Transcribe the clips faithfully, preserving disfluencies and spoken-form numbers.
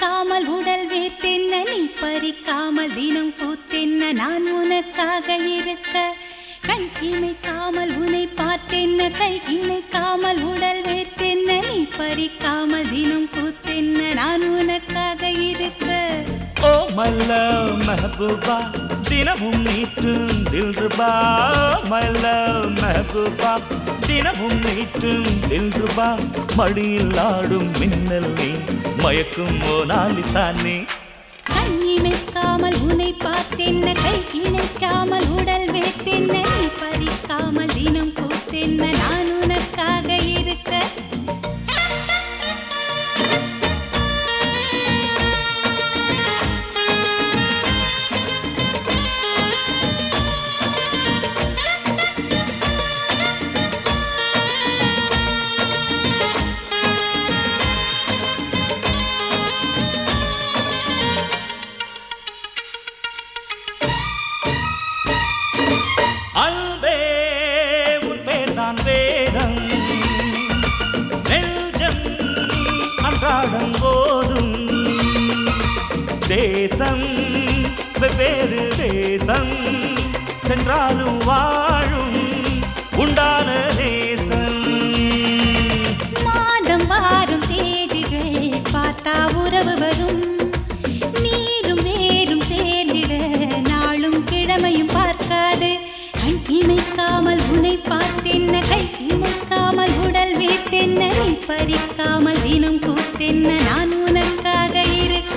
இமைக்காமல் உடல் வேர்த்தென்ன நீ பறிக்காமல் தினம் கூத்தென்ன நான் உனக்காக இருக்க கண் இமைக்காமல் உன்னை பார்த்தென்ன கை இணைக்காமல் உடல் வேர்த்தென்ன நீ பறிக்காமல் தினம் கூத்தென்ன நான் உனக்காக இருக்க ஓ my love மெஹபூபா தினமும் நீட்டும் தில்ருபா my love மெஹபூபா தினமும் நீட்டும் தில்ருபா மடியில் ஆடும் மின்னல் நீ மயக்கும் மோனாலிசா நீ கண் இமைக்காமல் உன்னை பார்த்தென்ன கை இணைக்காமல் உடல் வேர்த்தென்ன நீ பறிக்காமல் தினம் கூத்தென்ன நான் உனக்காக இருக்க அன்பே உன் பேர்தான் வேதம் நெஞ்சம் அன்றாடம் போதும் தேசம் வெவ்வேறு தேசம் சென்றாலும் வாழும் உண்டான தேசம் மாதம் வாரும் தேதிகள் பார்த்தா உறவு வரும் நீரும் வேரும் சேர்ந்திட நாளும் கிழமையும் பார்க்காது கண் இமைக்காமல் உன்னை பார்த்தென்ன கை இணைக்காமல் உடல் வேர்த்தென்ன நீ பறிக்காமல் தினம் கூத்தென்ன நான் உனக்காக இருக்க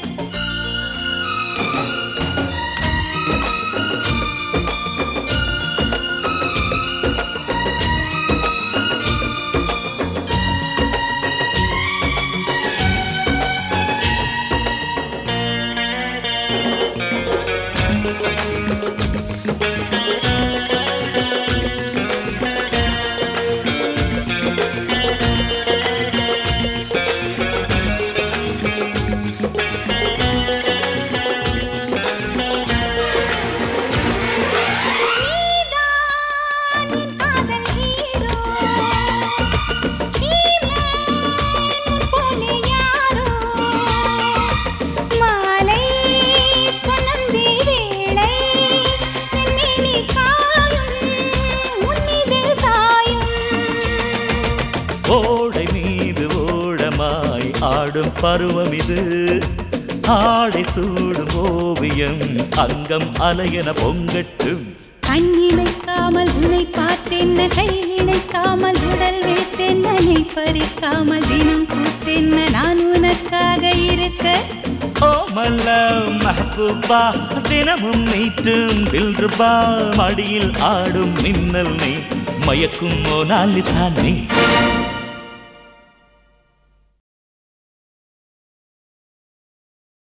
ஓடை மீது ஓடமாய் ஆடும் பருவம் இது ஆடை சூடும் ஓவியம் அங்கம் அலையென பொங்கட்டும் கண் இமைக்காமல் உன்னை பார்த்தென்ன கை இணைக்காமல் உடல் வேர்த்தென்ன நீ பறிக்காமல் தினம் கூத்தென்ன நான் உனக்காக இருக்க ஓ my love மெஹபூபா தினமும் நீட்டும் தில்ருபா மடியில் ஆடும் மின்னல் நீ மயக்கும் மோனாலிசா நீ